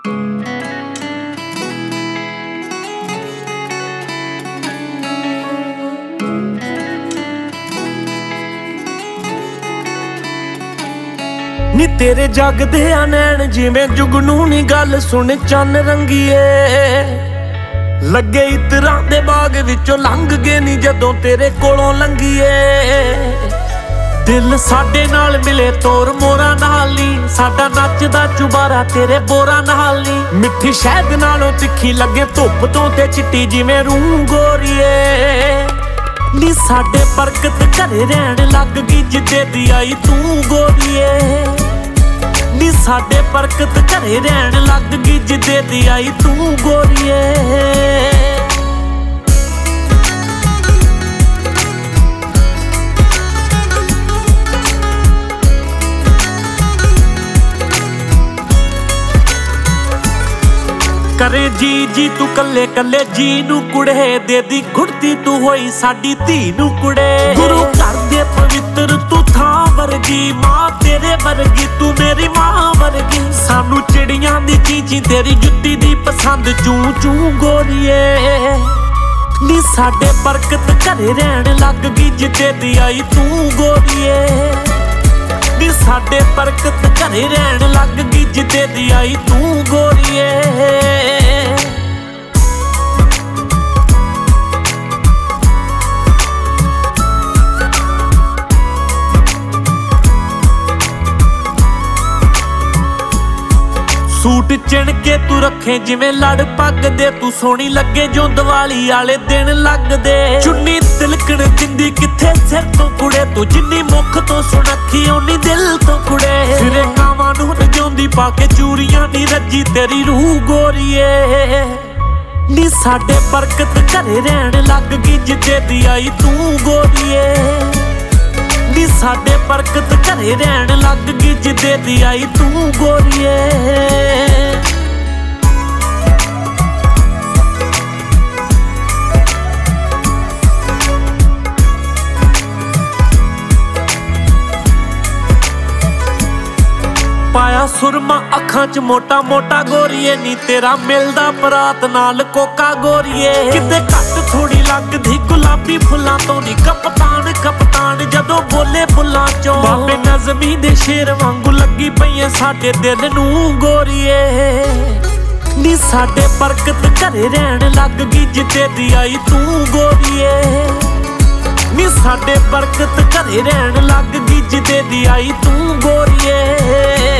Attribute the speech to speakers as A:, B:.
A: नी तेरे जगदे आ नैन जिवें जुगनू नी गल सुन चन रंगीए लगे इतरां दे बाग विचों लंघ गए नी जदों तेरे कोलों लंघीए दिल साडे नाल मिले तोर मोरा नाल नी साडा नचदा चुबारा तेरे बोरा नाल नी मिठी शहद नालों तिखी लगे धुप तों ते चिट्टी जिवें रूह गोरीए नी साडे बरकत घरे रहन लग गई जिद्दे दी आई तू गोरीए नी साडे बरकत घरे रहन लग गई जिद्दे दी आई तू गोरीए करे जी जी तू कल्ले कल्ले जी नू कुड़े दे दी घुड़ती तू होई साडी धी नू कुड़े गुरु घर दे पवित्र तू थां वर्गी मां तेरे वर्गी तू मेरी मां वर्गी सानू चिड़ियां दी चीची तेरी जुत्ती दी पसंद चूं चूं गोरीए नी साडे बरकत घरे रहन लग गई जिद्दे दी आई तू गोरीए नी साडे बरकत घरे रहन लग गई जिद्दे दी आई तू गोरीए सूट चिण के तू रखे जिवें लड़ पग दे तू सोहनी लगे जो दिवाली आले दिन लगदे चुन्नी तिलकण दिंदी किथे सिर तो कुड़े तू जिन्नी मुख तो सुनखी ओनी दिल तो कुड़े सिरे कावां नूं रजाउंदी पाके चूड़ियां नी रजी तेरी रूह गोरीए नी साडे बरकत घरे रहन लग गई जिद्दे दी आई तू गोरीए नी साडे बरकत घरे रहन लग गई जिद्दे दी आई तू गोरीए पाया सुरमा अखां च मोटा मोटा गोरीए नी तेरा मिलदा परात नाल कोका गोरीए किते घट थोड़ी लगदी गुलाबी फुल्लां तो नी कप्तान कप्तान जदों बोले बुल्लां चों बाबे नज़मी दे शेर वांगू लगी पईए साडे दिल नूं गोरीए नी साडे बरकत घरे रहन लग गई जिद्दे दी आई तू गोरीए नी साडे बरकत घरे रहन लग गई जिद्दे दी आई तू गोरीए